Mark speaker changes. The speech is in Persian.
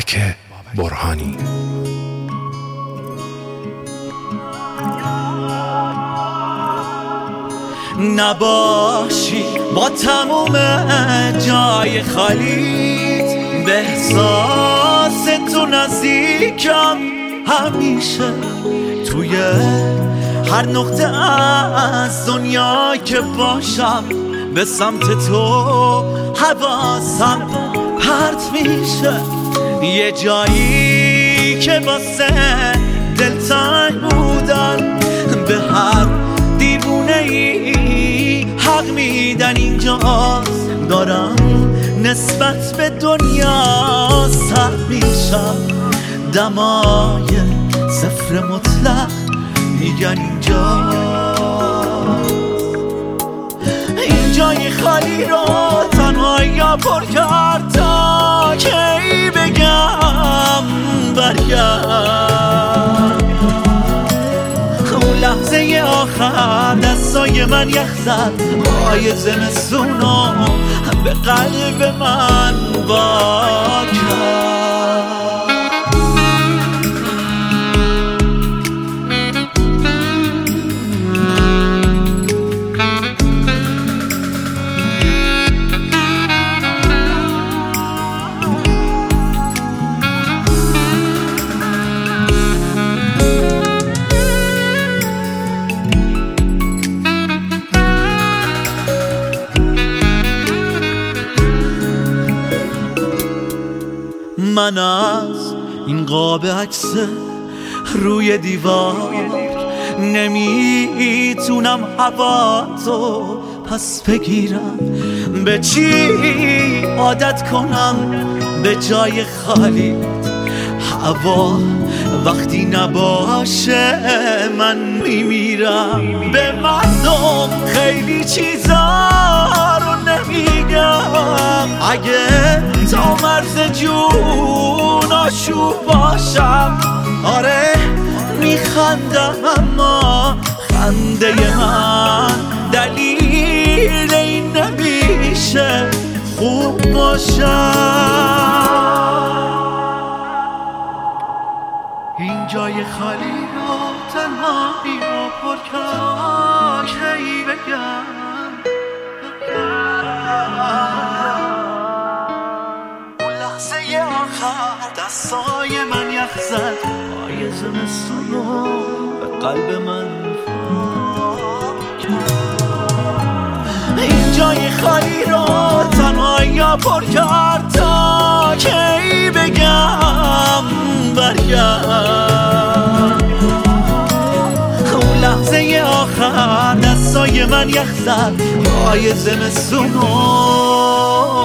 Speaker 1: بابک برهانی.
Speaker 2: نباشی با تموم جای خالیت، به احساس تو نزدیکم همیشه. توی هر نقطه از دنیا که باشم، به سمت تو حواسم پرت میشه. یه جایی که واسه دلتنگ بودن، به هر دیوونه ای حق میدن. اینجاست دارم نسبت به دنیا سرد میشم، دمای صفر مطلق میگن این جای خالی رو تنهایی پر کرد تا کی بگم برگرد. اون لحظه آخر دستای من یخ زد، پای زمستونو به قلب من وا کرد. من از این قاب عکس روی دیوار نمیتونم هوا تو پس بگیرم. به چی عادت کنم به جای خالی؟ هوا وقتی نباشه من میمیرم. به مردم خیلی چیزا رو نمیگم، اگه تا مرز جون آشوب باشم. آره میخندم اما خنده من دلیل این نمیشه خوب باشم. این جای خالی رو تنهایی رو پر کرد، کی بگم اون لحظه آخر دستای من یخ زد، پای زمستونو به قلب من این جای خالی رو تنهایی پر کرد تا کی بگم برگرد. اون لحظه آخر دستای من یخ زد، پای زمستونو